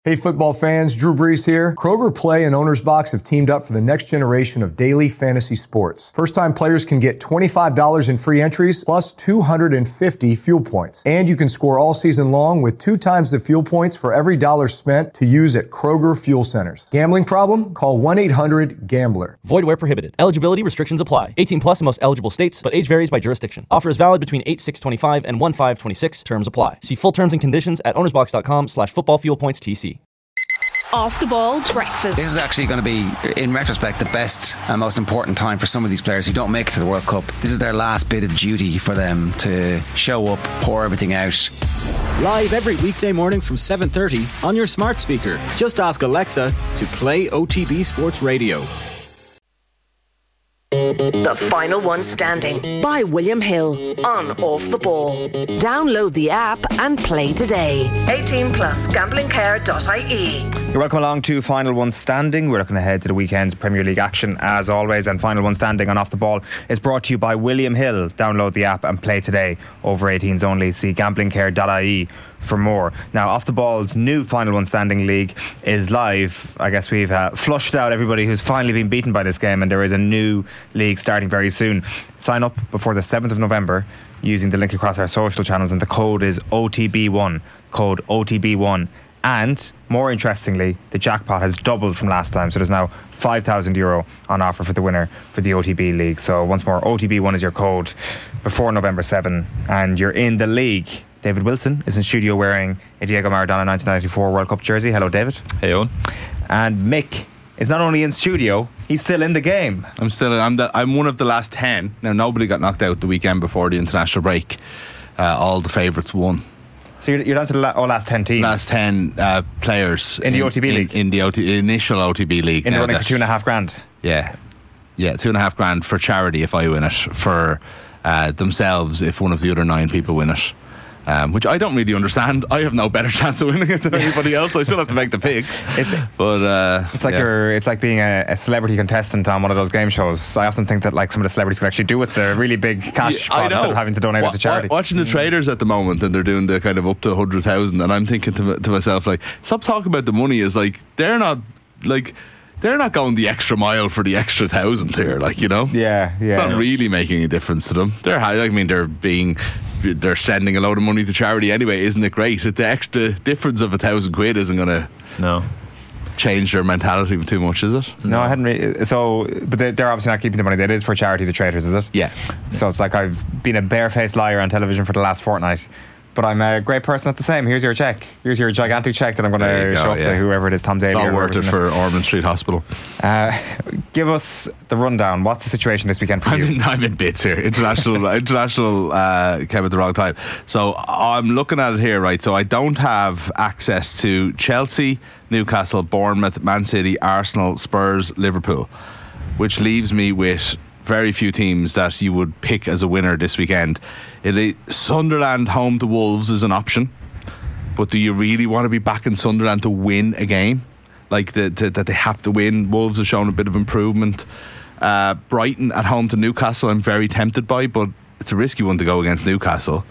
Hey football fans, Drew Brees here. Kroger Play and Owner's Box have teamed up for the next generation of daily fantasy sports. First-time players can get $25 in free entries plus 250 fuel points. And you can score all season long with 2 times the fuel points for every dollar spent to use at Kroger Fuel Centers. Gambling problem? Call 1-800-GAMBLER. Void where prohibited. Eligibility restrictions apply. 18 plus in most eligible states, but age varies by jurisdiction. Offer is valid between 8/6/25 and 1/5/26. Terms apply. See full terms and conditions at ownersbox.com/footballfuelpoints-TC. Off the ball breakfast. This is actually going to be, in retrospect, the best and most important time for some of these players who don't make it to the World Cup. This is their last bit of duty for them to show up, pour everything out. Live every weekday morning from 7:30 on your smart speaker. Just ask Alexa to play OTB Sports Radio. The Final One Standing by William Hill on Off the Ball. Download the app and play today. 18 plus gamblingcare.ie. You're welcome along to Final One Standing. We're looking ahead to the weekend's Premier League action as always, and Final One Standing on Off the Ball is brought to you by William Hill. Download the app and play today. Over 18s only. See gamblingcare.ie for more. Now, Off the Ball's new Final One Standing League is live. I guess we've flushed out everybody who's finally been beaten by this game, and there is a new league starting very soon. Sign up before the 7th of November using the link across our social channels, and the code is OTB1. Code OTB1. And more interestingly, the jackpot has doubled from last time, so there's now €5,000 on offer for the winner for the OTB League. So once more, OTB1 is your code before November 7, and you're in the league. David Wilson is in studio wearing a Diego Maradona 1994 World Cup jersey. Hello, David. Hey, Owen. And Mick is not only in studio, he's still in the game. I'm one of the last 10. Now, nobody got knocked out the weekend before the international break. All the favourites won. So you're down to the last 10 teams? Last 10 players. In the OTB League? In the initial OTB League. In the running for $2,500? Yeah. Yeah, $2,500 for charity if I win it. For themselves if one of the other 9 people win it. Which I don't really understand. I have no better chance of winning it than anybody else. I still have to make the picks. It's like being a celebrity contestant on one of those game shows. I often think that like some of the celebrities could actually do with the really big cash pot instead of having to donate it to charity. Watching the traders at the moment, and they're doing the kind of up to 100,000, and I'm thinking to myself, like, stop talking about the money. Is like they're not going the extra mile for the extra 1,000 here, like, you know. Yeah. It's not really making a difference to them. They're sending a load of money to charity anyway. Isn't it great? The extra difference of £1,000 isn't going to change their mentality too much, is it? No, I hadn't really. But they're obviously not keeping the money. That is for charity, the traders, is it? Yeah. So it's like I've been a barefaced liar on television for the last fortnight, but I'm a great person at the same. Here's your check. Here's your gigantic check that I'm going to show up to whoever it is, Tom Daly. It's all worth it for Ormond Street Hospital. Give us the rundown. What's the situation this weekend for you? I'm in bits here. International came at the wrong time. So I'm looking at it here, right? So I don't have access to Chelsea, Newcastle, Bournemouth, Man City, Arsenal, Spurs, Liverpool, which leaves me with very few teams that you would pick as a winner this weekend. Sunderland home to Wolves is an option, but do you really want to be backing Sunderland to win a game? Like that they have to win. Wolves have shown a bit of improvement. Brighton at home to Newcastle I'm very tempted by, but it's a risky one to go against Newcastle.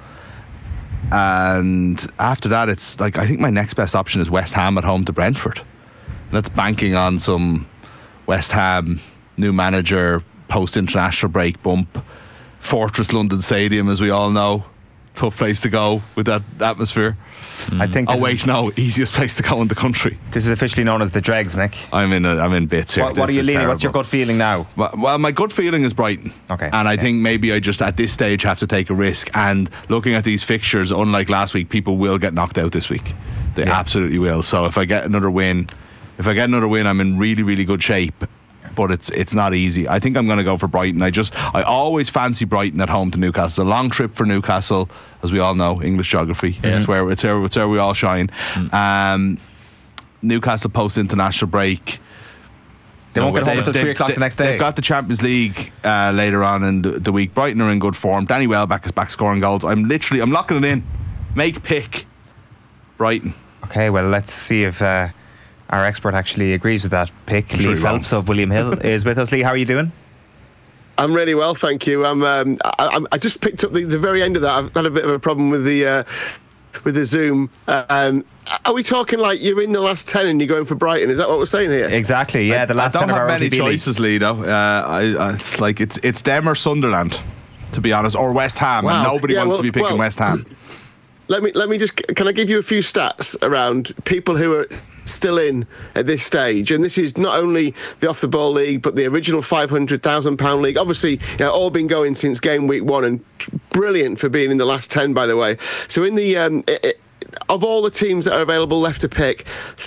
And after that, it's like, I think my next best option is West Ham at home to Brentford. And that's banking on some West Ham new manager, post-international break bump. Fortress London Stadium, as we all know, tough place to go with that atmosphere. I think. Easiest place to go in the country. This is officially known as the Dregs, Mick. I'm in bits here. What are you leaning? Terrible. What's your gut feeling now? Well, my gut feeling is Brighton. Okay. And I think maybe I just at this stage have to take a risk. And looking at these fixtures, unlike last week, people will get knocked out this week. They absolutely will. So if I get another win, I'm in really, really good shape. But it's not easy. I think I'm going to go for Brighton. I always fancy Brighton at home to Newcastle. It's a long trip for Newcastle, as we all know, English geography. Yeah. It's where we all shine. Newcastle post international break. They won't get home until 3 o'clock the next day. They've got the Champions League later on in the week. Brighton are in good form. Danny Welbeck is back scoring goals. I'm locking it in. Make pick Brighton. Okay, well, let's see if our expert actually agrees with that pick. Lee Phelps of William Hill is with us. Lee, how are you doing? I'm really well, thank you. I just picked up the very end of that. I've had a bit of a problem with the with the Zoom. Are we talking like you're in the last 10 and you're going for Brighton? Is that what we're saying here? Exactly. Yeah, the last 10 of our I don't have many OTB choices, Lee. Though it's like it's them or Sunderland, to be honest, or West Ham, and nobody wants to be picking West Ham. Let me just. Can I give you a few stats around people who are still in at this stage? And this is not only the Off the Ball League, but the original £500,000 league. Obviously, all been going since game week 1, and brilliant for being in the last 10, by the way. So in the of all the teams that are available left to pick,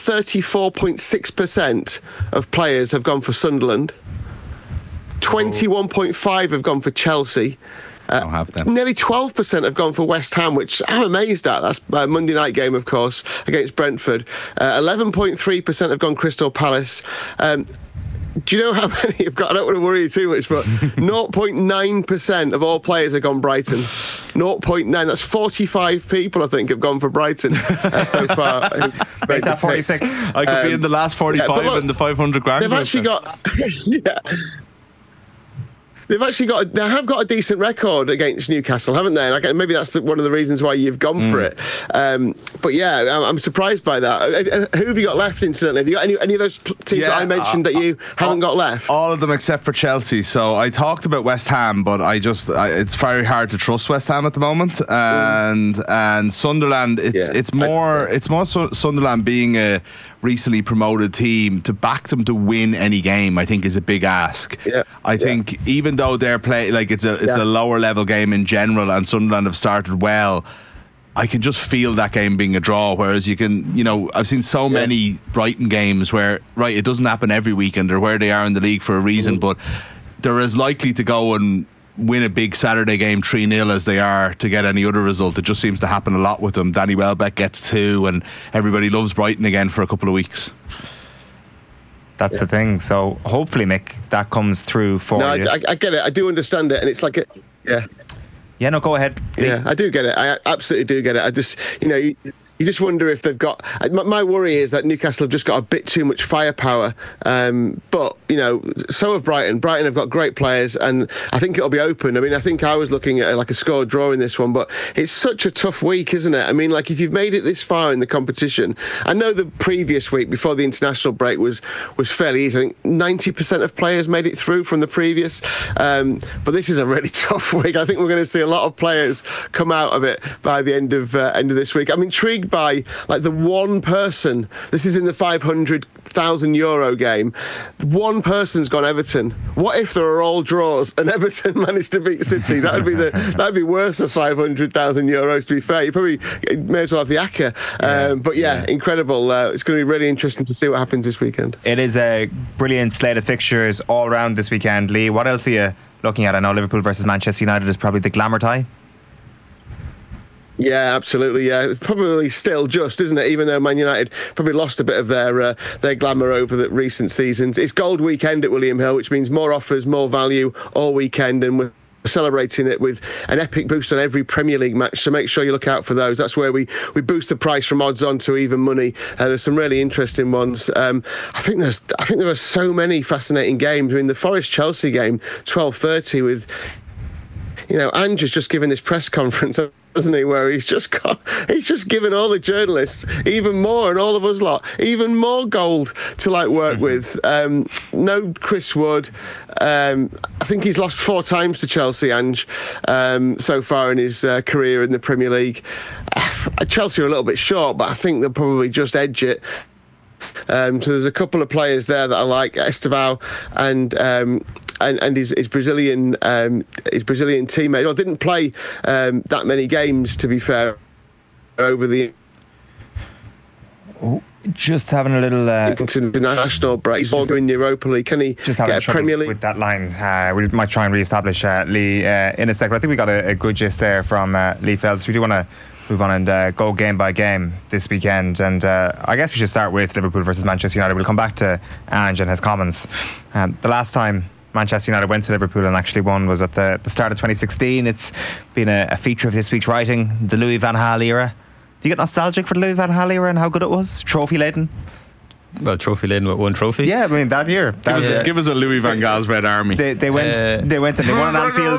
34.6% of players have gone for Sunderland. 21.5% have gone for Chelsea. Nearly 12% have gone for West Ham, which I'm amazed at. That's a Monday night game, of course, against Brentford. 11.3% have gone Crystal Palace. Do you know how many have got? I don't want to worry you too much, but 0.9% of all players have gone Brighton. 0.9. That's 45 people, I think, have gone for Brighton so far. Make that 46. I could be in the last 45 in the 500 grand. They've actually got... They have got a decent record against Newcastle, haven't they? Like, maybe that's one of the reasons why you've gone for it. But yeah, I'm surprised by that. Who have you got left, incidentally? Have you got any of those teams that I mentioned that you haven't got left? All of them except for Chelsea. So I talked about West Ham, but it's very hard to trust West Ham at the moment. And Sunderland, it's more Sunderland being a recently promoted team. To back them to win any game, I think, is a big ask. I think even though they're playing, like, it's a lower level game in general, and Sunderland have started well, I can just feel that game being a draw. Whereas I've seen so many Brighton games where it doesn't happen every weekend, or where they are in the league for a reason, but they're as likely to go and win a big Saturday game 3-0 as they are to get any other result. It just seems to happen a lot with them. Danny Welbeck gets 2, and everybody loves Brighton again for a couple of weeks. That's the thing. So hopefully, Mick, that comes through for you. I get it. I do understand it, and it's like Yeah, no, go ahead. Yeah, I do get it. I absolutely do get it. I just, you just wonder if they've got... My worry is that Newcastle have just got a bit too much firepower. But, so have Brighton. Brighton have got great players, and I think it'll be open. I mean, I think I was looking at like a score draw in this one, but it's such a tough week, isn't it? I mean, like, if you've made it this far in the competition... I know the previous week, before the international break, was fairly easy. I think 90% of players made it through from the previous. But this is a really tough week. I think we're going to see a lot of players come out of it by the end of this week. I'm intrigued by the one person. This is in the €500,000 game. One person's gone Everton. What if there are all draws and Everton managed to beat City? That'd be worth the €500,000. To be fair, you probably may as well have the ACCA. But incredible. It's going to be really interesting to see what happens this weekend. It is a brilliant slate of fixtures all around this weekend. Lee, what else are you looking at? I know Liverpool versus Manchester United is probably the glamour tie. Yeah, absolutely. Yeah, probably still just, isn't it? Even though Man United probably lost a bit of their glamour over the recent seasons. It's Gold Weekend at William Hill, which means more offers, more value all weekend, and we're celebrating it with an epic boost on every Premier League match, so make sure you look out for those. That's where we boost the price from odds on to even money. There's some really interesting ones. I think there are so many fascinating games. I mean, the Forest-Chelsea game, 12:30, with Ange has just given this press conference, hasn't he, where he's just given all the journalists even more, and all of us lot even more gold to work with. No Chris Wood. I think he's lost 4 times to Chelsea, Ange, so far in his career in the Premier League. Chelsea are a little bit short, but I think they'll probably just edge it. So there's a couple of players there that I like, Estevao and his Brazilian teammate. Well, didn't play that many games, to be fair, over the... Just having a little international break. He's also in the Europa League. Can he just get a Premier League? With that line, we might try and re-establish Lee in a second. I think we got a good gist there from Lee Phelps. We do want to move on and go game by game this weekend, and I guess we should start with Liverpool versus Manchester United. We'll come back to Ange and his comments. The last time Manchester United went to Liverpool and actually won was at the start of 2016. It's been a feature of this week's writing, the Louis van Gaal era. Do you get nostalgic for the Louis van Gaal era and how good it was? Trophy laden? Trophy laden with one trophy. Yeah, I mean that year. Give us a Louis van Gaal's Red Army. They went and they won in Anfield.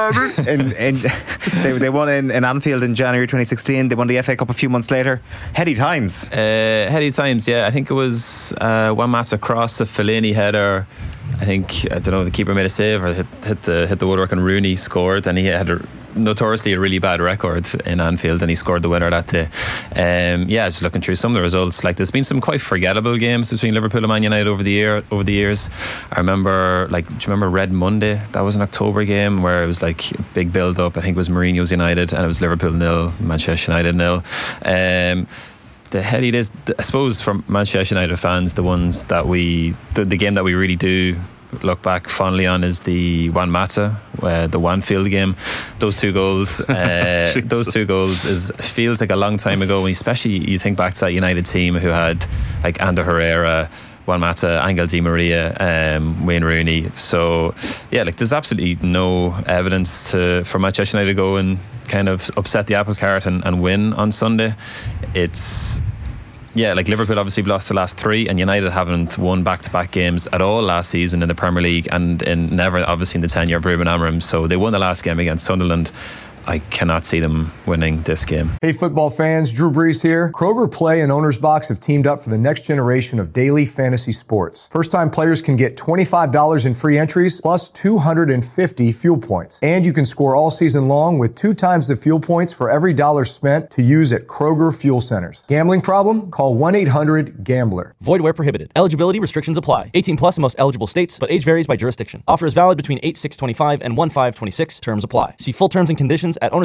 They won in Anfield in January 2016. They won the FA Cup a few months later. Heady times. Yeah. I think it was one match across a Fellaini header. I don't know, the keeper made a save or hit the woodwork, and Rooney scored, and he had notoriously a really bad record in Anfield, and he scored the winner that day. Just looking through some of the results, like there's been some quite forgettable games between Liverpool and Man United over the years. I remember, do you remember Red Monday? That was an October game where it was like a big build up. I think it was Mourinho's United, and it was Liverpool 0, Manchester United 0. The heady days, I suppose, for Manchester United fans, the game that we really do look back fondly on is the Juan Mata, the Wanfield game. Those two goals feels like a long time ago, especially you think back to that United team who had like Ander Herrera, Juan Mata, Angel Di Maria, Wayne Rooney. So there's absolutely no evidence for Manchester United to go and kind of upset the apple cart and win on Sunday. Liverpool obviously lost the last 3, and United haven't won back-to-back games at all last season in the Premier League, and never obviously in the tenure of Ruben Amorim. So they won the last game against Sunderland. I cannot see them winning this game. Hey football fans, Drew Brees here. Kroger Play and Owner's Box have teamed up for the next generation of daily fantasy sports. First-time players can get $25 in free entries plus 250 fuel points. And you can score all season long with 2 times the fuel points for every dollar spent to use at Kroger Fuel Centers. Gambling problem? Call 1-800-GAMBLER. Void where prohibited. Eligibility restrictions apply. 18 plus in most eligible states, but age varies by jurisdiction. Offer is valid between 8/6/25 and 1/5/26. Terms apply. See full terms and conditions at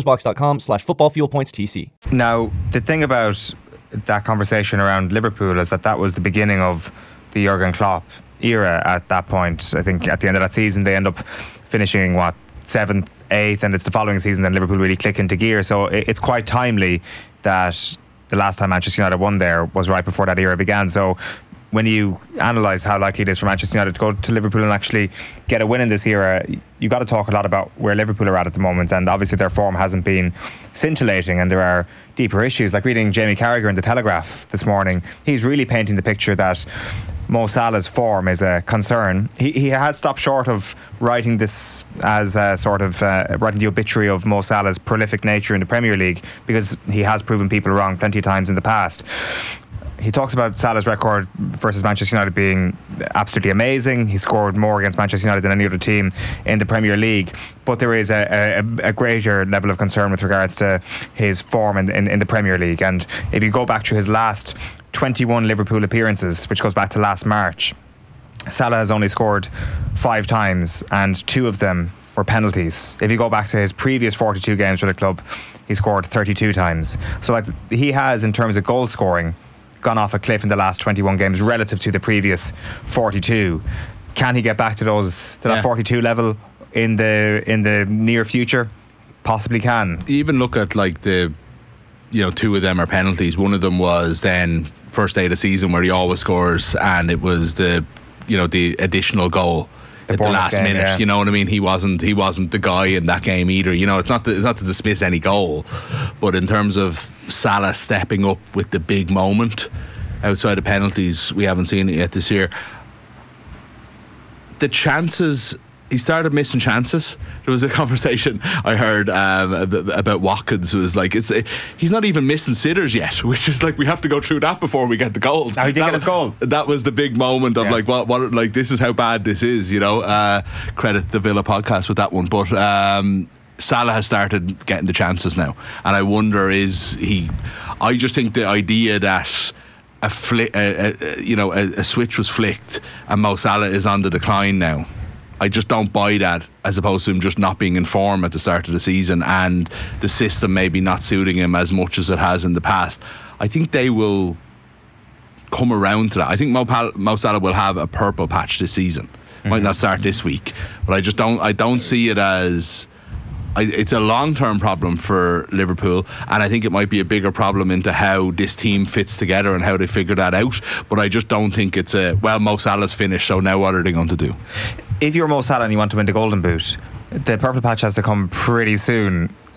ownersbox.com/footballfuelpointstc. Now, the thing about that conversation around Liverpool is that was the beginning of the Jurgen Klopp era at that point. I think at the end of that season, they end up finishing, 7th, 8th, and it's the following season that Liverpool really click into gear. So it's quite timely that the last time Manchester United won there was right before that era began. So when you analyse how likely it is for Manchester United to go to Liverpool and actually get a win in this era, you got to talk a lot about where Liverpool are at the moment, and obviously their form hasn't been scintillating, and there are deeper issues. Like reading Jamie Carragher in the Telegraph this morning, he's really painting the picture that Mo Salah's form is a concern. He has stopped short of writing this as a sort of writing the obituary of Mo Salah's prolific nature in the Premier League, because he has proven people wrong plenty of times in the past. He talks about Salah's record versus Manchester United being absolutely amazing. He scored more against Manchester United than any other team in the Premier League. But there is a greater level of concern with regards to his form in the Premier League. And if you go back to his last 21 Liverpool appearances, which goes back to last March, Salah has only scored 5 times, and 2 of them were penalties. If you go back to his previous 42 games for the club, he scored 32 times. So he has, in terms of goal scoring, gone off a cliff in the last 21 games relative to the previous 42. Can he get back to that 42 level in the near future? Possibly can. Even look at 2 of them are penalties. One of them was then first day of the season where he always scores, and it was the additional goal at the last minute. Yeah. You know what I mean? He wasn't the guy in that game either. It's not to dismiss any goal, but in terms of Salah stepping up with the big moment outside of penalties, we haven't seen it yet this year. The chances, he started missing chances. There was a conversation I heard about Watkins. It was like, he's not even missing sitters yet, which is like, we have to go through that before we get the goals. He did get his goal. That was the big moment of what this is how bad this is, credit the Villa podcast with that one. But Salah has started getting the chances now, and I wonder, I just think the idea that a switch was flicked and Mo Salah is on the decline now, I just don't buy that, as opposed to him just not being in form at the start of the season and the system maybe not suiting him as much as it has in the past. I think they will come around to that. I think Mo Salah will have a purple patch this season. Might not start this week, but I don't see it as... it's a long-term problem for Liverpool, and I think it might be a bigger problem into how this team fits together and how they figure that out. But I just don't think it's Mo Salah's finished, so now what are they going to do? If you're Mo Salah and you want to win the Golden Boot, the purple patch has to come pretty soon.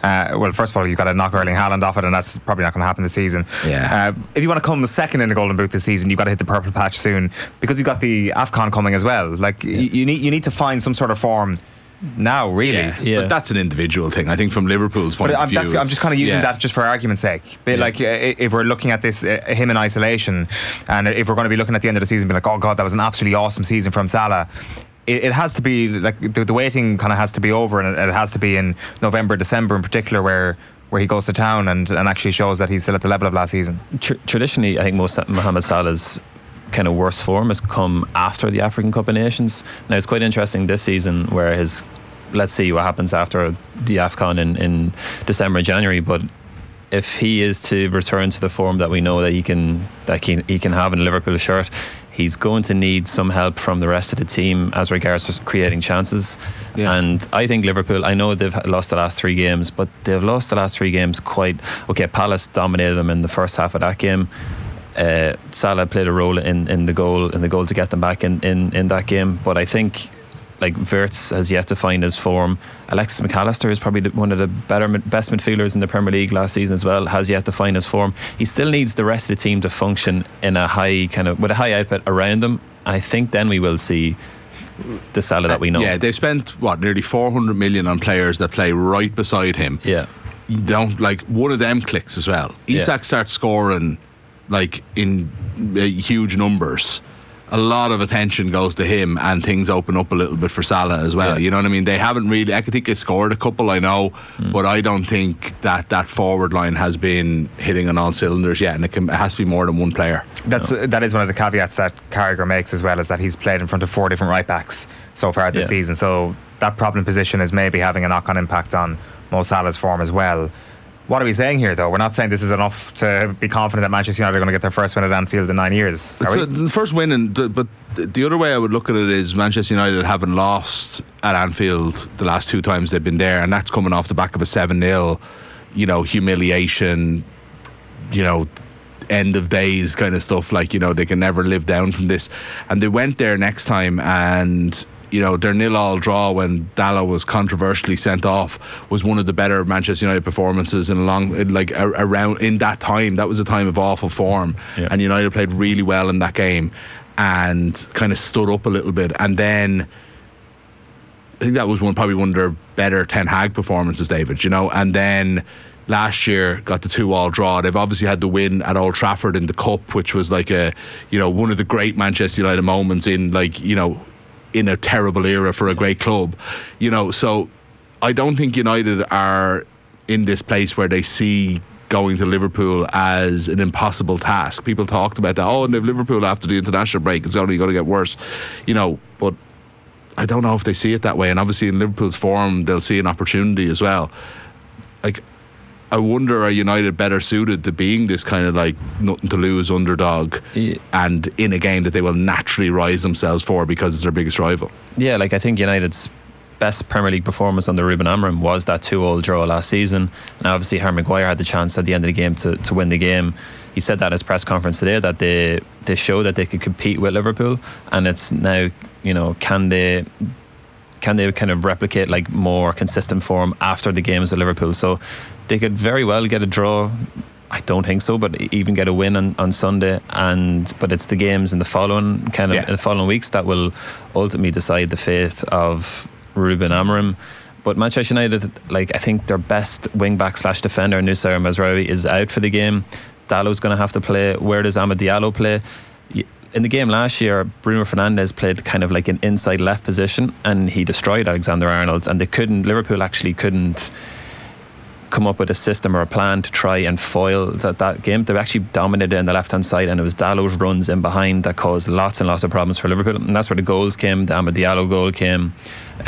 Well, first of all, you've got to knock Erling Haaland off it, and that's probably not going to happen this season. Yeah. If you want to come second in the Golden Boot this season, you've got to hit the purple patch soon, because you've got the AFCON coming as well. Like, you need to find some sort of form now, really. Yeah. But that's an individual thing. I think from Liverpool's point of view, I'm just kind of using that just for argument's sake. But like, if we're looking at this him in isolation, and if we're going to be looking at the end of the season, be like, oh God, that was an absolutely awesome season from Salah. It has to be like the waiting kind of has to be over, and it has to be in November, December in particular, where he goes to town and actually shows that he's still at the level of last season. Traditionally, I think Mohamed Salah's kind of worst form has come after the African Cup of Nations. Now, it's quite interesting this season where let's see what happens after the AFCON in December and January, but if he is to return to the form that we know that he can have in a Liverpool shirt, he's going to need some help from the rest of the team as regards to creating chances. And I think Liverpool, I know they've lost the last 3 games, but they've lost the last 3 games Palace dominated them in the first half of that game. Salah played a role in the goal to get them back in that game, but I think like Wirtz has yet to find his form. Alexis McAllister is probably one of the best midfielders in the Premier League last season as well, has yet to find his form. He still needs the rest of the team to function in a high with a high output around them, and I think then we will see the Salah that we know. Yeah, they've spent nearly 400 million on players that play right beside him. Yeah, you don't like one of them clicks as well. Isak starts scoring like in huge numbers. A lot of attention goes to him, and things open up a little bit for Salah as well. You know what I mean? They haven't really. I think they scored a couple, I know, but I don't think that forward line has been hitting on all cylinders yet, and it has to be more than one player. That is one of the caveats that Carragher makes as well, is that he's played in front of 4 different right backs so far this season. So that problem position is maybe having a knock-on impact on Mo Salah's form as well. What are we saying here, though? We're not saying this is enough to be confident that Manchester United are going to get their first win at Anfield in 9 years. The first win, but the other way I would look at it is Manchester United haven't lost at Anfield the last 2 times they've been there, and that's coming off the back of a 7-0, humiliation, end of days kind of stuff. Like, they can never live down from this. And they went there next time, and their 0-0 draw when Dalot was controversially sent off was one of the better Manchester United performances around in that time. That was a time of awful form, and United played really well in that game and kind of stood up a little bit. And then I think that was probably one of their better Ten Hag performances, David. And then last year got the 2-2 draw. They've obviously had the win at Old Trafford in the Cup, which was like one of the great Manchester United moments in a terrible era for a great club, so I don't think United are in this place where they see going to Liverpool as an impossible task. People talked about that, and if Liverpool after the international break, it's only going to get worse, but I don't know if they see it that way. And obviously in Liverpool's form, they'll see an opportunity as well. Like, I wonder, are United better suited to being this kind of like nothing to lose underdog and in a game that they will naturally rise themselves for because it's their biggest rival? Yeah, like I think United's best Premier League performance under Ruben Amorim was that 2-2 draw last season, and obviously Harry Maguire had the chance at the end of the game to win the game. He said that in his press conference today, that they showed that they could compete with Liverpool, and it's now, can they kind of replicate like more consistent form after the games with Liverpool? So they could very well get a draw. I don't think so, but even get a win on Sunday. But it's the games in the following in the following weeks that will ultimately decide the fate of Ruben Amorim. But Manchester United, I think their best wing back / defender, Noussair Mazraoui, is out for the game. Dalot's going to have to play. Where does Amad Diallo play? In the game last year, Bruno Fernandes played kind of like an inside left position, and he destroyed Alexander-Arnold, and Liverpool actually couldn't come up with a system or a plan to try and foil that game. They actually dominated in the left hand side, and it was Dalot's runs in behind that caused lots and lots of problems for Liverpool, and that's where the goals came. The Amad Diallo goal came, for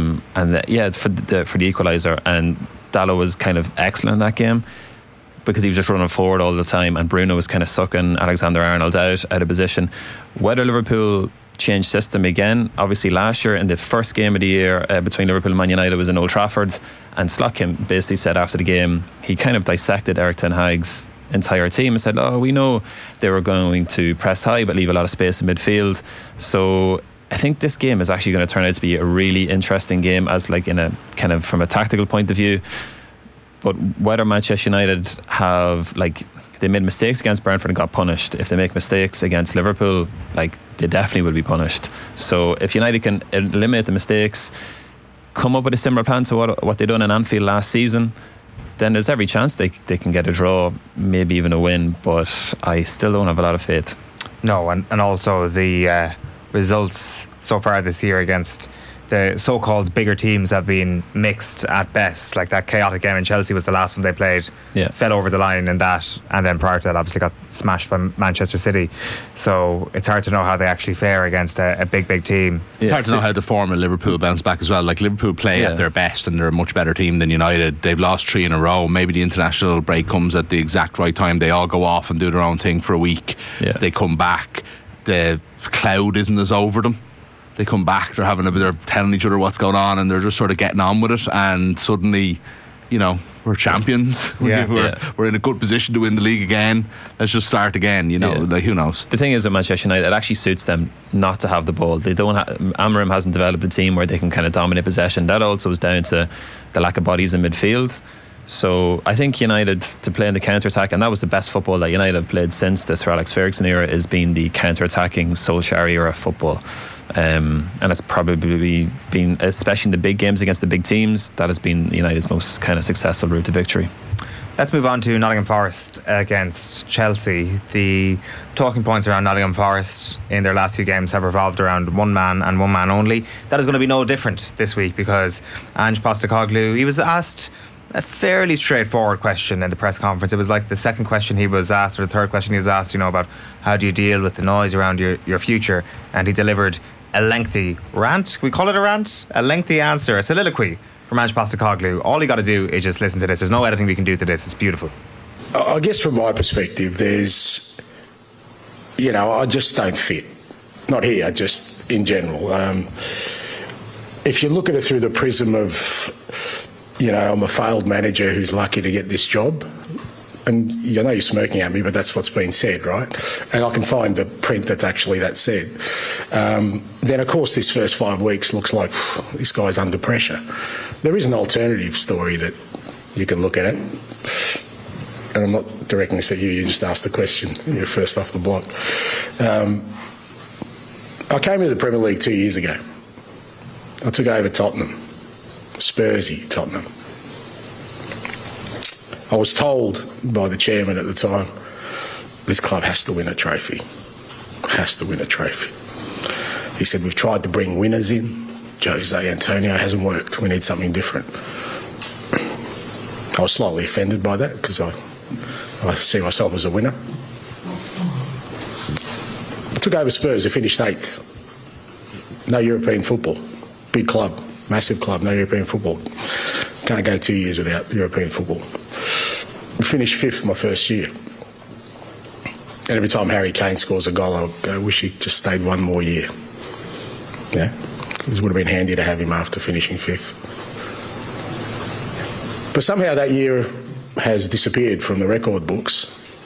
the equaliser, and Dalot was kind of excellent in that game because he was just running forward all the time, and Bruno was kind of sucking Alexander-Arnold out of position. Whether Liverpool change system again, obviously last year in the first game of the year between Liverpool and Man United was in Old Trafford, and Slotkin basically said after the game, he kind of dissected Erik ten Hag's entire team and said, we know they were going to press high but leave a lot of space in midfield. So I think this game is actually going to turn out to be a really interesting game, as like in a kind of from a tactical point of view. But whether Manchester United have, like, they made mistakes against Brentford and got punished. If they make mistakes against Liverpool, like, they definitely will be punished. So if United can eliminate the mistakes, come up with a similar plan to what they done in Anfield last season, then there's every chance they can get a draw, maybe even a win. But I still don't have a lot of faith. No, and also the results so far this year against the so-called bigger teams have been mixed at best. Like that chaotic game in Chelsea was the last one they played. Yeah. Fell over the line in that, and then prior to that obviously got smashed by Manchester City. So it's hard to know how they actually fare against a big team. It's hard to know how the form of Liverpool bounce back as well. Like Liverpool play at their best and they're a much better team than United. They've lost 3 in a row. Maybe the international break comes at the exact right time. They all go off and do their own thing for a week. They come back, the cloud isn't as over them. They come back, they're telling each other what's going on, and they're just sort of getting on with it, and suddenly, we're champions. We're in a good position to win the league again. Let's just start again. Like, who knows? The thing is with Manchester United, it actually suits them not to have the ball. They don't. Amorim hasn't developed a team where they can kind of dominate possession. That also is down to the lack of bodies in midfield. So I think United to play in the counter-attack, and that was the best football that United have played since the Sir Alex Ferguson era, is being the counter-attacking Solskjaer era football. And it's probably been, especially in the big games against the big teams, that has been United's most kind of successful route to victory. Let's move on to Nottingham Forest against Chelsea. The talking points around Nottingham Forest in their last few games have revolved around one man and one man only. That is going to be no different this week, because Ange Postecoglou, he was asked a fairly straightforward question in the press conference. It was like the second question he was asked, or the third question he was asked, about how do you deal with the noise around your future, and he delivered a lengthy rant. Can we call it a rant? A lengthy answer, a soliloquy from Ange Postecoglou. All you got to do is just listen to this. There's no editing we can do to this. It's beautiful. I guess from my perspective, there's, I just don't fit. Not here, just in general. If you look at it through the prism of, I'm a failed manager who's lucky to get this job, and you're smirking at me, but that's what's been said, right? And I can find the print that's actually that said. Then, of course, this first 5 weeks looks like this guy's under pressure. There is an alternative story that you can look at it, and I'm not directing this at you. You just asked the question. You're first off the block. I came into the Premier League 2 years ago. I took over Tottenham, Spursy Tottenham. I was told by the chairman at the time, this club has to win a trophy. Has to win a trophy. He said, we've tried to bring winners in. Jose Antonio hasn't worked. We need something different. I was slightly offended by that because I see myself as a winner. I took over Spurs. I finished 8th. No European football. Big club, massive club, no European football. Can't go 2 years without European football. We finished 5th my first year. And every time Harry Kane scores a goal, I wish he just stayed one more year. Yeah, it would have been handy to have him after finishing 5th. But somehow that year has disappeared from the record books.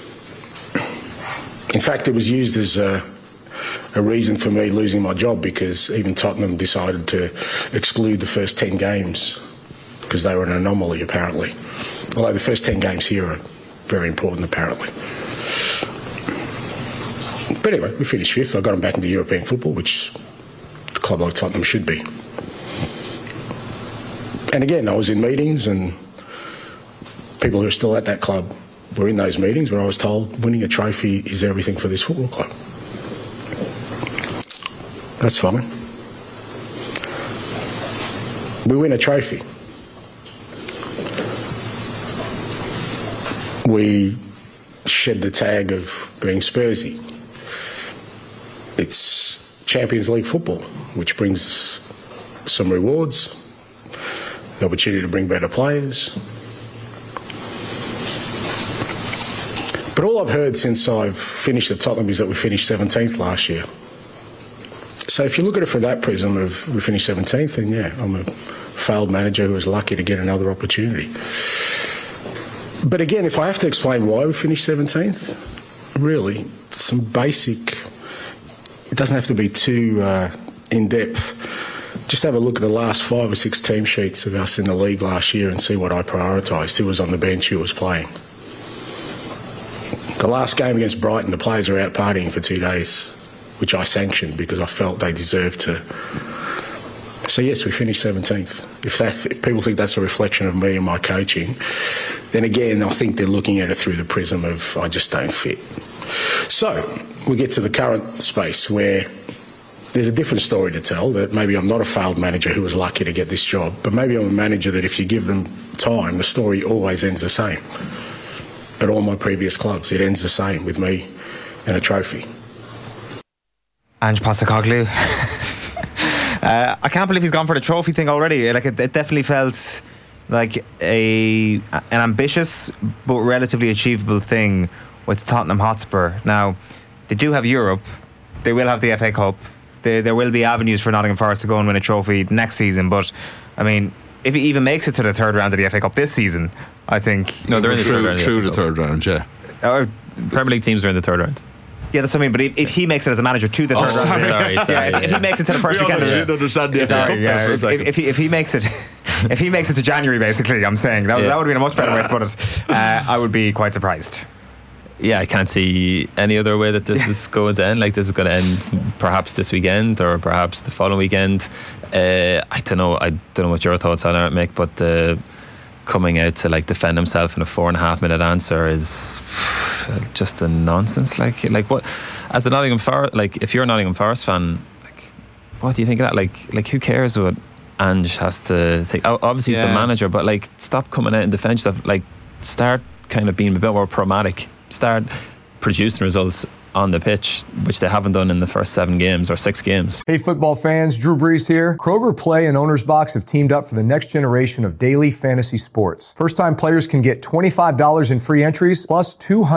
In fact, it was used as a reason for me losing my job, because even Tottenham decided to exclude the first 10 games because they were an anomaly, apparently. Although the first 10 games here are very important, apparently. But anyway, we finished 5th. I got them back into European football, which a club like Tottenham should be. And again, I was in meetings, and people who are still at that club were in those meetings where I was told winning a trophy is everything for this football club. That's fine. We win a trophy. We shed the tag of being Spursy. It's Champions League football, which brings some rewards, the opportunity to bring better players. But all I've heard since I've finished at Tottenham is that we finished 17th last year. So if you look at it from that prism of we finished 17th, then yeah, I'm a failed manager who was lucky to get another opportunity. But again, if I have to explain why we finished 17th, really, some basic, it doesn't have to be too in-depth. just have a look at the last 5 or 6 team sheets of us in the league last year and see what I prioritised. Who was on the bench, who was playing. The last game against Brighton, the players were out partying for 2 days, which I sanctioned because I felt they deserved to. So yes, we finished 17th. If people think that's a reflection of me and my coaching, then again, I think they're looking at it through the prism of I just don't fit. So we get to the current space where there's a different story to tell, that maybe I'm not a failed manager who was lucky to get this job, but maybe I'm a manager that if you give them time, the story always ends the same. At all my previous clubs, it ends the same with me and a trophy. Ange Postecoglou. I can't believe he's gone for the trophy thing already. Like it definitely felt like an ambitious but relatively achievable thing with Tottenham Hotspur. Now, they do have Europe. They will have the FA Cup. There will be avenues for Nottingham Forest to go and win a trophy next season. But I mean, if he even makes it to the third round of the FA Cup this season, I think no, they're in the third round. Through the third round, yeah. Premier League teams are in the third round. Yeah, that's what I mean. But if he makes it as a manager to the third round, sorry. Yeah, if he makes it to the first weekend, if he makes it, if he makes it to January, basically, I'm saying that would have been a much better way to put it. I would be quite surprised. Yeah, I can't see any other way that this is going to end. Like, this is going to end perhaps this weekend or perhaps the following weekend. I don't know what your thoughts on it, Mick, but coming out to like defend himself in a 4.5 minute answer is just a nonsense. Like what? As a Nottingham Forest, like if you're a Nottingham Forest fan, like what do you think of that? Like who cares what Ange has to think? Obviously he's the manager, but like stop coming out and defend stuff. Like start kind of being a bit more pragmatic. Start producing results on the pitch, which they haven't done in the first 7 games or 6 games. Hey football fans, Drew Brees here. Kroger Play and Owner's Box have teamed up for the next generation of daily fantasy sports. First-time players can get $25 in free entries plus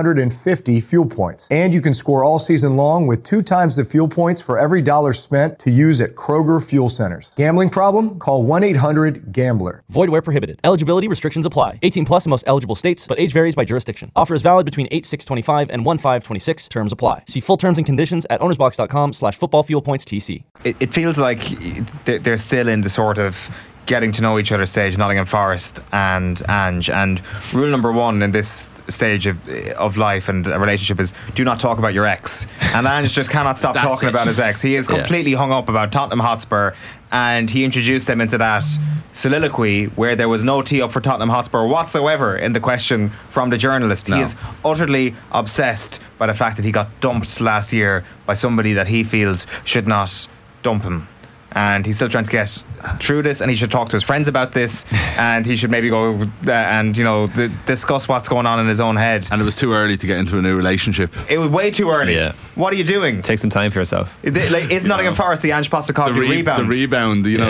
250 fuel points. And you can score all season long with 2 times the fuel points for every dollar spent to use at Kroger fuel centers. Gambling problem? Call 1-800-GAMBLER. Void where prohibited. Eligibility restrictions apply. 18 plus in most eligible states, but age varies by jurisdiction. Offer is valid between 8/6/25 and 1/5/26. Terms apply. See full terms and conditions at ownersbox.com/footballfuelpointstc. It feels like they're still in the sort of getting to know each other stage, Nottingham Forest and Ange. And rule number 1 in this stage of life and a relationship is do not talk about your ex. And Ange just cannot stop talking about his ex. He is completely hung up about Tottenham Hotspur, and he introduced them into that soliloquy where there was no tee up for Tottenham Hotspur whatsoever in the question from the journalist. He is utterly obsessed by the fact that he got dumped last year by somebody that he feels should not dump him. And he's still trying to get through this, and he should talk to his friends about this, and he should maybe go and discuss what's going on in his own head. And it was too early to get into a new relationship. It was way too early. Yeah. What are you doing? Take some time for yourself. Is Nottingham Forest the Ange Postecoglou rebound? The rebound, you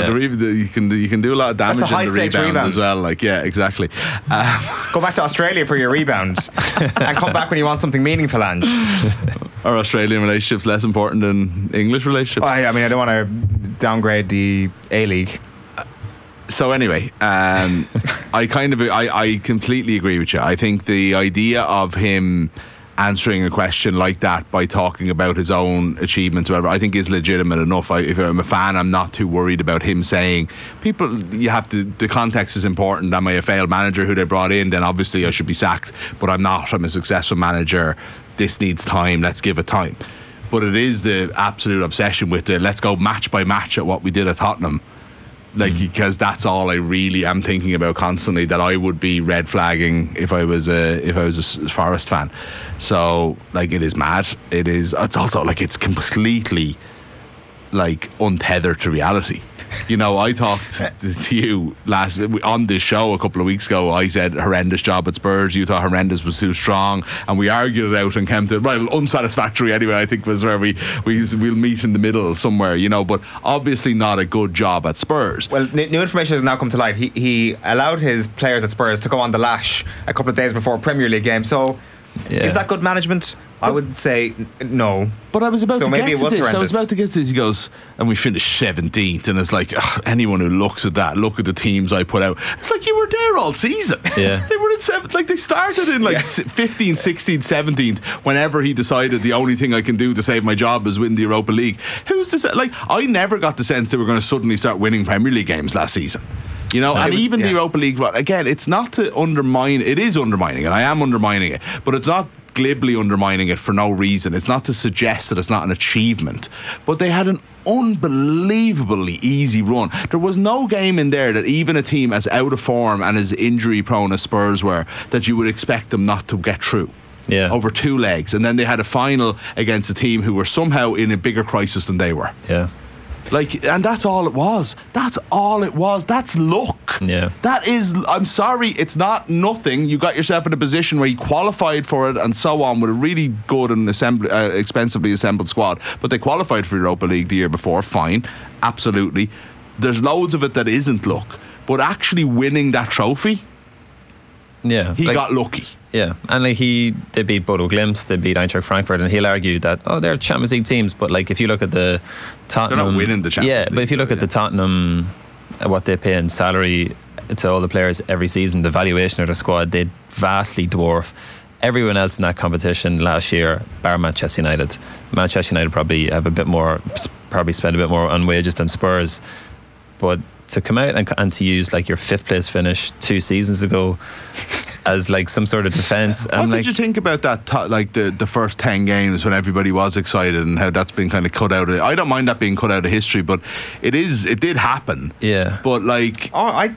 can do a lot of damage That's a in the rebound as well. Like, yeah, exactly. Go back to Australia for your rebound, and come back when you want something meaningful, Ange. Are Australian relationships less important than English relationships? I mean, I don't want to downgrade the A-League. So anyway, I completely agree with you. I think the idea of him answering a question like that by talking about his own achievements, whatever, I think is legitimate enough. If I'm a fan, I'm not too worried about him saying, the context is important. Am I a failed manager who they brought in? Then obviously I should be sacked, but I'm not. I'm a successful manager. This needs time. Let's give it time. But it is the absolute obsession with let's go match by match at what we did at Tottenham. Because that's all I really am thinking about constantly, that I would be red flagging if I was a Forest fan. So it is mad. It's also it's completely untethered to reality. I talked to you on this show a couple of weeks ago. I said horrendous job at Spurs. You thought horrendous was too strong, and we argued it out and came to unsatisfactory anyway. I think was where we'll meet in the middle somewhere. But obviously not a good job at Spurs. Well, new information has now come to light. He allowed his players at Spurs to go on the lash a couple of days before a Premier League game. So is that good management? I would say no. But I was about to maybe get it to was this. horrendous. I was about to get to this. He goes, and we finished 17th, and it's like, anyone who looks at that, look at the teams I put out. It's like you were there all season. Yeah. They were in 7th. Like, they started in 15th, 16th, 17th. Whenever he decided the only thing I can do to save my job is win the Europa League. Who's to say? Like, I never got the sense they were going to suddenly start winning Premier League games last season. You know, and even the Europa League, again, it's not to undermine. It is undermining it. I am undermining it, but it's not glibly undermining it for no reason. It's not to suggest that it's not an achievement, but they had an unbelievably easy run. There was no game in there that even a team as out of form and as injury prone as Spurs were, that you would expect them not to get through. Yeah. Over 2 legs, and then they had a final against a team who were somehow in a bigger crisis than they were. Yeah. Like, and that's all it was. That's all it was. That's luck. Yeah. That is, I'm sorry, it's not nothing. You got yourself in a position where you qualified for it and so on with a really good and expensively assembled squad. But they qualified for Europa League the year before. Fine. Absolutely. There's loads of it that isn't luck. But actually winning that trophy, yeah, he got lucky. Yeah, and like they beat Bodo Glimt, they beat Eintracht Frankfurt, and he'll argue that they're Champions League teams, but like if you look at the Tottenham, they're not winning the Champions League. But if you look at the Tottenham, what they pay in salary to all the players every season, the valuation of their squad, they vastly dwarf everyone else in that competition last year, bar Manchester United. Manchester United probably spend a bit more on wages than Spurs, but to come out and to use like your 5th place finish 2 seasons ago as like some sort of defence. What did you think about that? Like the first 10 games when everybody was excited and how that's been kind of cut out of. I don't mind that being cut out of history, but it did happen. Yeah. But like,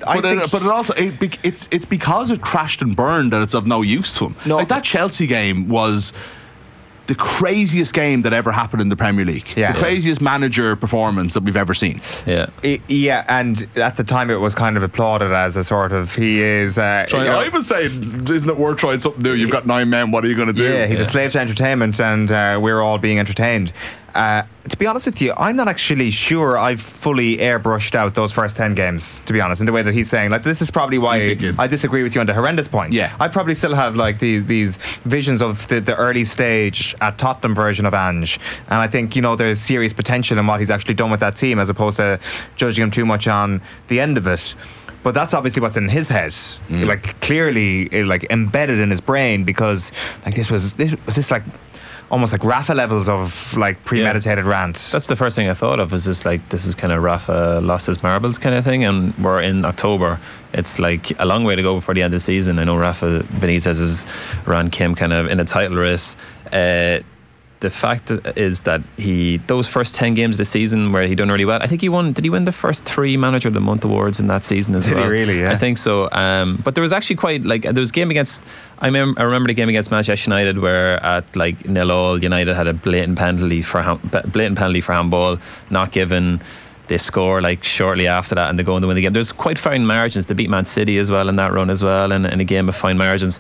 it's because it crashed and burned that it's of no use to him. No. Like that Chelsea game was the craziest game that ever happened in the Premier League. Yeah. The craziest manager performance that we've ever seen. Yeah. Yeah, and at the time it was kind of applauded as a sort of, he is... I was saying, isn't it worth trying something new? You've got 9 men, what are you going to do? Yeah, he's a slave to entertainment, and we're all being entertained. To be honest with you, I'm not actually sure I've fully airbrushed out those first 10 games, to be honest, in the way that he's saying. Like, this is probably why I disagree with you on the horrendous point. Yeah. I probably still have like these visions of the early stage at Tottenham version of Ange, and I think, there's serious potential in what he's actually done with that team, as opposed to judging him too much on the end of it. But that's obviously what's in his head, like clearly, like embedded in his brain, because like this was like almost like Rafa levels of like premeditated rant. That's the first thing I thought of, is this is kind of Rafa lost his marbles kind of thing, and we're in October. It's like a long way to go before the end of the season. I know Rafa Benitez is around Kim kind of in a title race. The fact is that those first 10 games of the season where he done really well, I think did he win the first 3 Manager of the Month awards in that season as well? Did he really? Yeah, I think so. But there was actually quite, like, there was a game against, I remember the game against Manchester United where at like 0-0 United had a blatant penalty for handball, not given. They score like shortly after that and they go on to win the game. There's quite fine margins. They beat Man City as well in that run as well, and in a game of fine margins.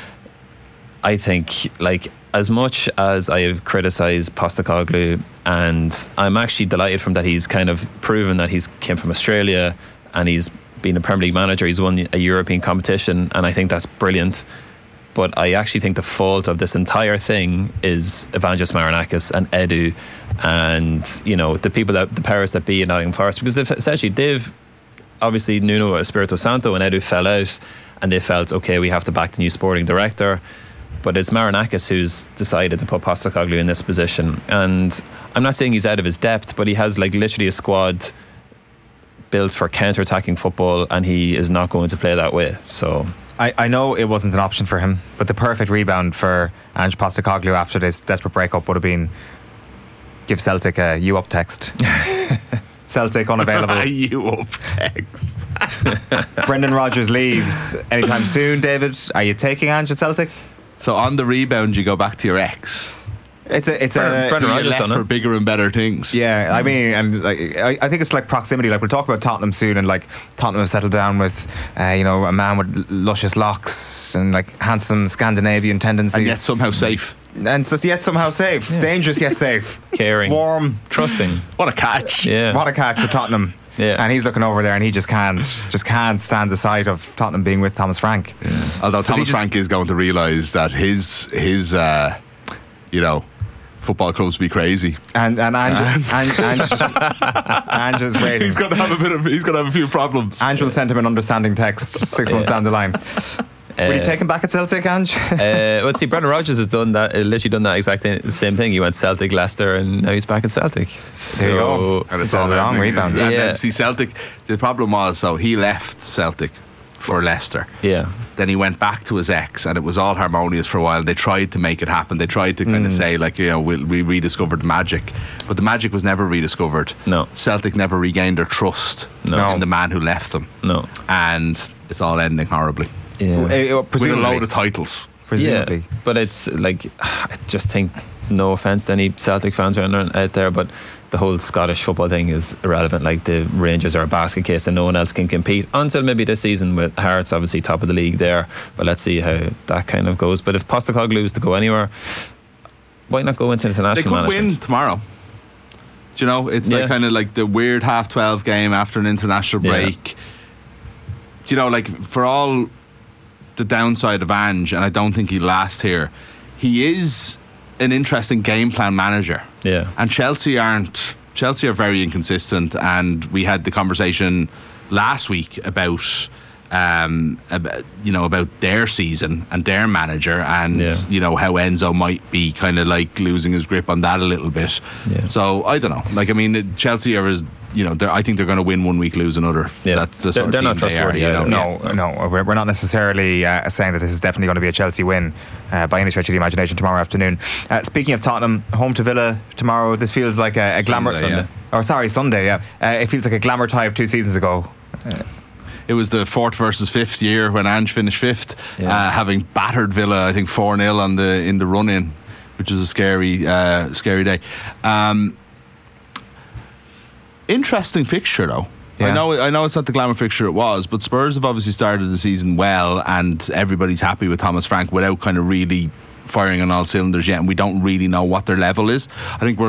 I think, like, as much as I have criticised Postecoglou, and I'm actually delighted from that he's kind of proven that he's came from Australia and he's been a Premier League manager, he's won a European competition, and I think that's brilliant. But I actually think the fault of this entire thing is Evangelos Marinakis and Edu, and the powers that be in Nottingham Forest, because essentially they've obviously Nuno Espirito Santo and Edu fell out, and they felt, okay, we have to back the new sporting director. But it's Marinakis who's decided to put Postecoglou in this position, and I'm not saying he's out of his depth, but he has like literally a squad built for counter-attacking football, and he is not going to play that way. So I know it wasn't an option for him, but the perfect rebound for Ange Postecoglou after this desperate breakup would have been give Celtic a "you up" text. Celtic unavailable. You up text. Brendan Rodgers leaves anytime soon. David, are you taking Ange at Celtic? So on the rebound, you go back to your ex. Brendan Rodgers done for bigger and better things. Yeah, I mean, and like, I think it's like proximity. Like, we'll talk about Tottenham soon, and like Tottenham have settled down with, a man with luscious locks and like handsome Scandinavian tendencies, and yet somehow safe. And yet somehow safe, dangerous yet safe, caring, warm, trusting. What a catch! Yeah, what a catch for Tottenham. Yeah. And he's looking over there and he just can't stand the sight of Tottenham being with Thomas Frank. Yeah. Although Thomas Frank is going to realise that his football clubs be crazy. And Ange is waiting. He's going to have a few problems. Ange will send him an understanding text 6 months down the line. Will you take him back at Celtic, Ange? Well, see, Brendan Rodgers has done that. Literally done that the same thing. He went Celtic, Leicester, and now he's back at Celtic. There you go. And it's all a long rebound. Yeah. And then, see, Celtic. The problem was, he left Celtic for Leicester. Yeah. Then he went back to his ex, and it was all harmonious for a while. They tried to make it happen. They tried to kind of say, we rediscovered magic, but the magic was never rediscovered. No. Celtic never regained their trust in the man who left them. No. And it's all ending horribly. Yeah. With a load of titles. Presumably. Yeah, but it's like, I just think, no offence to any Celtic fans out there, but the whole Scottish football thing is irrelevant. Like, the Rangers are a basket case and no one else can compete until maybe this season, with Hearts obviously top of the league there. But let's see how that kind of goes. But if Postecoglou is to go anywhere, why not go into international management? They could win tomorrow. Do you know, it's like kind of like the weird 12:30 game after an international break. Do you know, like, for all the downside of Ange, and I don't think he'll last here, he is an interesting game plan manager. Yeah. And Chelsea are very inconsistent, and we had the conversation last week about their season and their manager, and how Enzo might be kind of like losing his grip on that a little bit. Yeah. So I don't know. Like, I mean, Chelsea are I think they're going to win one week, lose another. Yeah. That's the sort they're of not trustworthy. No, we're not necessarily saying that this is definitely going to be a Chelsea win by any stretch of the imagination tomorrow afternoon. Speaking of Tottenham, home to Villa tomorrow. This feels like a glamour. Sunday. Yeah, it feels like a glamour tie of 2 seasons ago. It was the 4th versus 5th year when Ange finished 5th, having battered Villa, I think 4-0 in the run-in, which was a scary day. Interesting fixture though. Yeah. I know it's not the glamour fixture it was, but Spurs have obviously started the season well, and everybody's happy with Thomas Frank without kind of really firing on all cylinders yet, and we don't really know what their level is. I think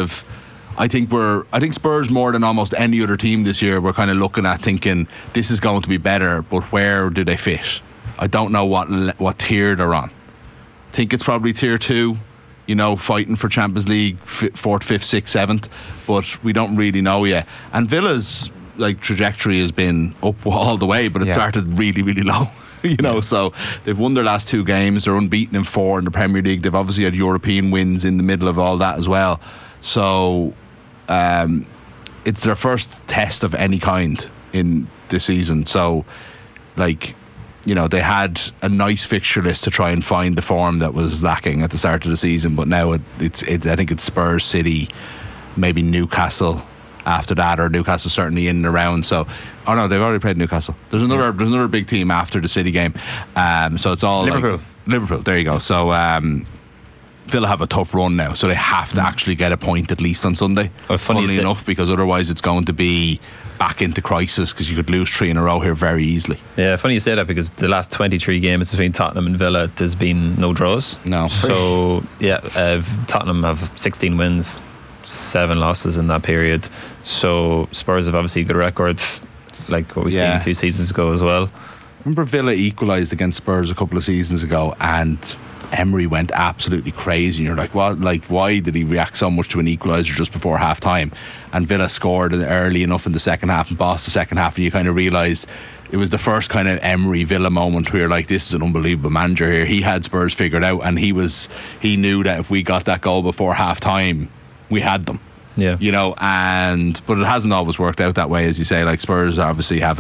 Spurs, more than almost any other team this year, we're kind of looking at thinking this is going to be better, but where do they fit? I don't know what tier they're on. I think it's probably tier 2. Fighting for Champions League, 4th, 5th, 6th, 7th, but we don't really know yet. And Villa's trajectory has been up all the way, but it started really, really low. So they've won their last 2 games. They're unbeaten in 4 in the Premier League. They've obviously had European wins in the middle of all that as well. So it's their first test of any kind in this season. So, they had a nice fixture list to try and find the form that was lacking at the start of the season, but now I think it's Spurs, City, maybe Newcastle after that, or Newcastle certainly in and around. So, they've already played Newcastle. There's another big team after the City game. So it's all Liverpool. There you go. So Villa have a tough run now, so they have to actually get a point at least on Sunday. Funnily enough, because otherwise it's going to be back into crisis, because you could lose 3 in a row here very easily. Yeah, funny you say that, because the last 23 games between Tottenham and Villa, there's been no draws. No. So Tottenham have 16 wins, 7 losses in that period. So Spurs have obviously a good record, like what we seen 2 seasons ago as well. Remember Villa equalised against Spurs a couple of seasons ago, and Emery went absolutely crazy, and you're like, what? Like, why did he react so much to an equaliser just before half time? And Villa scored early enough in the second half and bossed the second half, and you kind of realised it was the first kind of Emery Villa moment where you're like, this is an unbelievable manager here. He had Spurs figured out, and he knew that if we got that goal before half time, we had them. Yeah. But it hasn't always worked out that way, as you say. Like, Spurs obviously have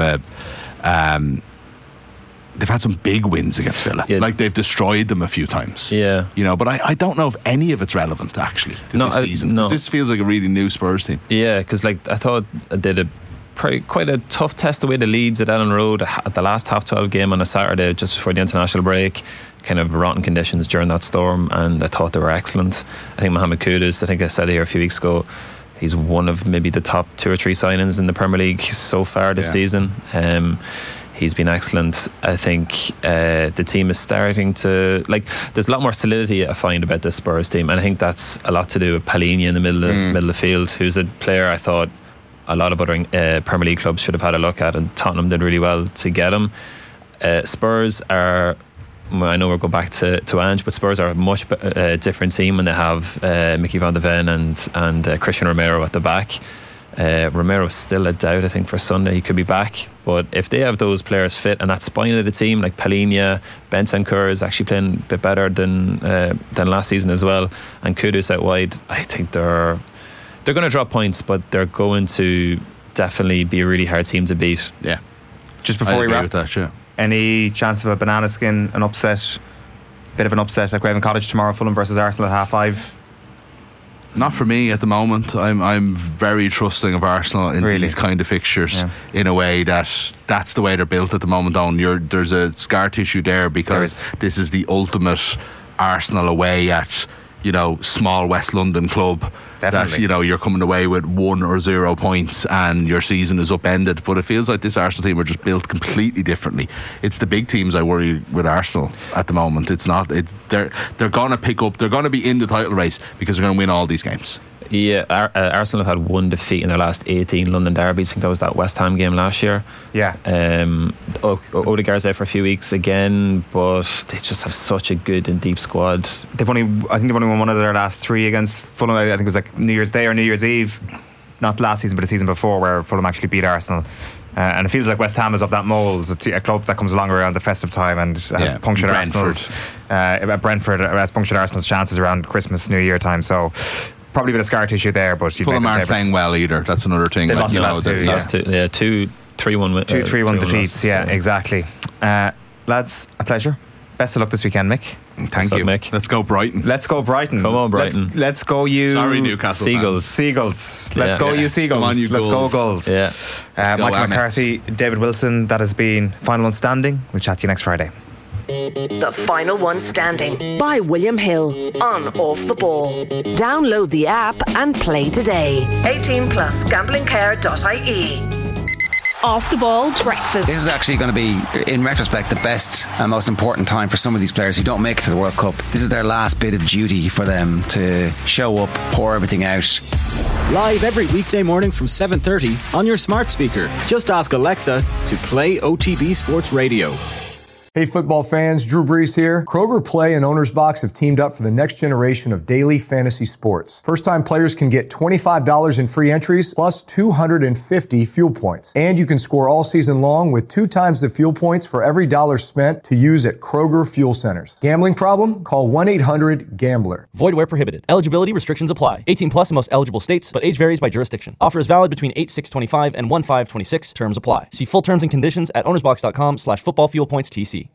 they've had some big wins against Villa. Yeah. Like, they've destroyed them a few times. Yeah. But I don't know if any of it's relevant, actually, to this season. No. This feels like a really new Spurs team. Yeah, because I thought I did quite a tough test away to Leeds at Ellen Road at the last half-12 game on a Saturday just before the international break. Kind of rotten conditions during that storm, and I thought they were excellent. I think Mohamed Kudus, I think I said it here a few weeks ago, he's one of maybe the top 2 or 3 signings in the Premier League so far this season. He's been excellent. I think the team is starting to, there's a lot more solidity I find about this Spurs team, and I think that's a lot to do with Palhinha in the middle of the field, who's a player I thought a lot of other Premier League clubs should have had a look at, and Tottenham did really well to get him. Spurs are I know we'll go back to Ange, but Spurs are a much different team when they have Mickey van de Ven and Christian Romero at the back. Romero's still a doubt, I think, for Sunday. He could be back, but if they have those players fit and that spine of the team, like Palhinha, Bentancur is actually playing a bit better than last season as well, and Kudus out wide, I think they're going to drop points, but they're going to definitely be a really hard team to beat. Yeah. Just before we wrap, with that, yeah. Any chance of a banana skin, an upset, bit of an upset at Craven Cottage tomorrow, Fulham versus Arsenal at 5:30? Not for me at the moment. I'm very trusting of Arsenal in these kind of fixtures, in a way that's the way they're built at the moment. There's a scar tissue there because this is the ultimate Arsenal away at, small West London club. Definitely. That you're coming away with 1 or 0 points and your season is upended. But it feels like this Arsenal team are just built completely differently. It's the big teams I worry with Arsenal at the moment. It's not. They're going to pick up. They're going to be in the title race because they're going to win all these games. Yeah, Arsenal have had 1 defeat in their last 18 London derbies. I think that was that West Ham game last year. Yeah. Odegaard's out for a few weeks again, but they just have such a good and deep squad. I think they've only won one of their last 3 against Fulham. I think it was like New Year's Day or New Year's Eve, not last season but the season before, where Fulham actually beat Arsenal. And it feels like West Ham is of that mould. It's a club that comes along around the festive time and has punctured Arsenal's Brentford has punctured Arsenal's chances around Christmas, New Year time. So probably a bit of scar tissue there, but Fulham aren't playing well either. That's another thing. They lost the last 2. Last 2, 2-3-1 2-3-1 defeats. Yeah, exactly. Lads, a pleasure. Best of luck this weekend, Mick. Thank you, Mick. Let's go Brighton. Come on, Brighton. Let's go you. Sorry, Newcastle Seagulls. Let's go you Seagulls. Come on, you Let's go Gulls. Yeah. Michael McCarthy, David Wilson. That has been Final One Standing. We'll chat to you next Friday. The Final One Standing by William Hill on Off the Ball. Download the app and play today. 18 plus gamblingcare.ie. Off the Ball breakfast. This is actually going to be, in retrospect, the best and most important time for some of these players who don't make it to the World Cup. This is their last bit of duty for them to show up, pour everything out. Live every weekday morning from 7:30 on your smart speaker. Just ask Alexa to play OTB Sports Radio. Hey football fans, Drew Brees here. Kroger Play and Owner's Box have teamed up for the next generation of daily fantasy sports. First-time players can get $25 in free entries plus 250 fuel points. And you can score all season long with 2 times the fuel points for every dollar spent to use at Kroger Fuel Centers. Gambling problem? Call 1-800-GAMBLER. Void where prohibited. Eligibility restrictions apply. 18 plus in most eligible states, but age varies by jurisdiction. Offer is valid between 8/6/25 and 1/5/26. Terms apply. See full terms and conditions at ownersbox.com/footballfuelpointstc.